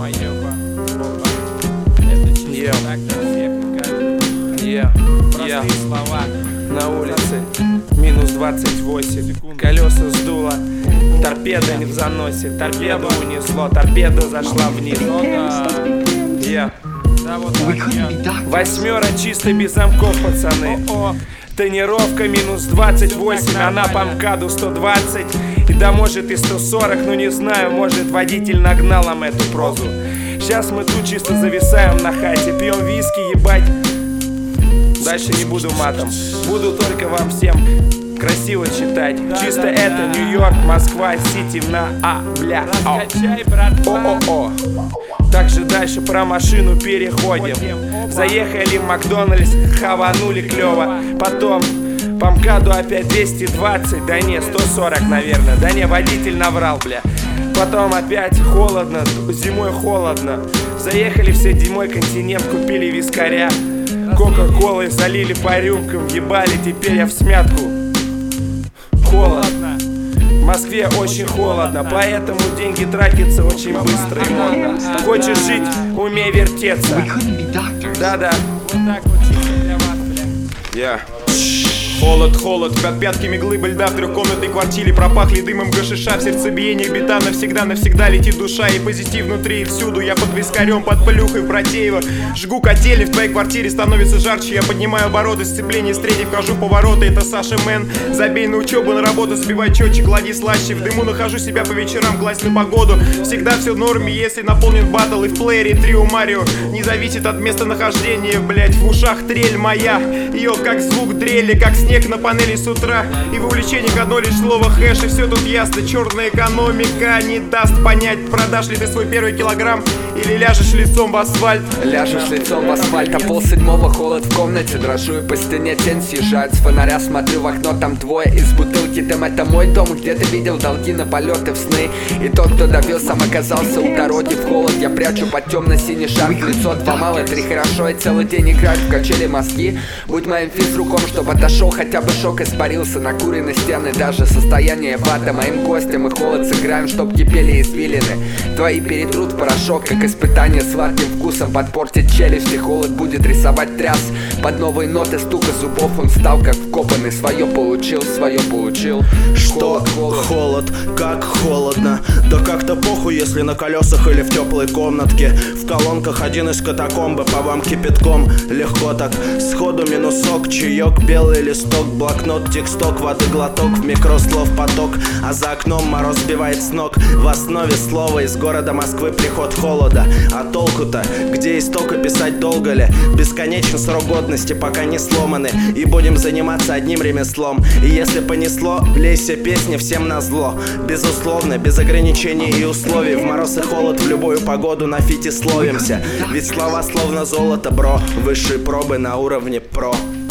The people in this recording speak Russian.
Самоеба, опа. Это чисто так для всех, простые слова. На улице минус 28, колеса сдуло, торпеда не в заносе, торпеду унесло, торпеда зашла вниз. Да, вот так, Восьмера чисто без замков, пацаны. Тонировка минус 28, она по МКАДу 120. И да может и 140, но не знаю, может водитель нагнал нам эту прозу. Сейчас мы тут чисто зависаем на хате, пьем виски, ебать. Дальше не буду матом, буду только вам всем красиво читать. Чисто это Нью-Йорк, Москва, Сити на бля. раскачай, братва. О. Также дальше про машину переходим. Заехали в Макдональдс, хаванули клево. Потом по МКАДу опять 220, да не, 140, наверное. Да не, водитель наврал, бля. Потом опять холодно, зимой холодно. Заехали все зимой континент, купили вискаря. Кока-колой залили по рюмкам, ебали, теперь я в смятку. Холодно. В Москве очень холодно, поэтому деньги тратятся очень быстро и модно. Хочешь жить, умей вертеться. Да-да. Вот так вот чисто для вас, бля. Холод, под пятками глыбы льда в трехкомнатной квартире пропахли дымом гашиша. В сердцебиениях бита навсегда летит душа. И позитив внутри и всюду. Я под вискарем, под плюхой Братеева. Жгу котели, в твоей квартире становится жарче. Я поднимаю обороты, сцепление, стрелей, вхожу повороты. Это Саша Мэн. Забей на учебу, на работу, сбивай четчик, клади слаще. В дыму нахожу себя по вечерам, класть на погоду. Всегда все в норме, если наполнен батл. И в плеере трио Марио не зависит от местонахождения. Блять, в ушах трель моя. Ее как звук дрели, как снег на панели с утра. И в увлечении одно лишь слово хэш. И все тут ясно, черная экономика не даст понять, продашь ли ты свой первый килограмм или ляжешь лицом в асфальт. Ляжешь лицом в асфальт, а полседьмого холод в комнате. Дрожу и по стене тень съезжает с фонаря. Смотрю в окно, там двое из бутылки дым. Это мой дом, где ты видел долги на полеты в сны. И тот, кто довез, сам оказался у дороги в холод. Я прячу под темно-синий шарф лицо. 2 мало, 3 хорошо, и целый день играть в качели мозги. Будь моим физруком, чтоб отошел, хотя бы шок испарился. Накурены стены, даже состояние вата. Моим гостям и холод сыграем, чтоб кипели извилины. Твои перетрут в порошок, как испытание сладким вкусом. Подпортит челюсть, и холод будет рисовать тряс. Под новые ноты стука зубов он стал как вкопанный. Свое получил. Что? Холод, как холодно. Да как-то похуй, если на колесах или в теплой комнатке. В колонках один из катакомбы, по вам кипятком. Легко так, сходу минусок, чаек, белый листок, блокнот, тексток, воды глоток, в микро слов поток. А за окном мороз сбивает с ног. В основе слова из города Москвы приход холода. А толку-то, где истока, писать долго ли? Бесконечен срок годности, пока не сломаны. И будем заниматься одним ремеслом. И если понесло, лей все песни всем назло. Безусловно, без ограничений и условий. В мороз и холод, в любую погоду на фите словимся. Ведь слова словно золото, бро. Высшие пробы на уровне про.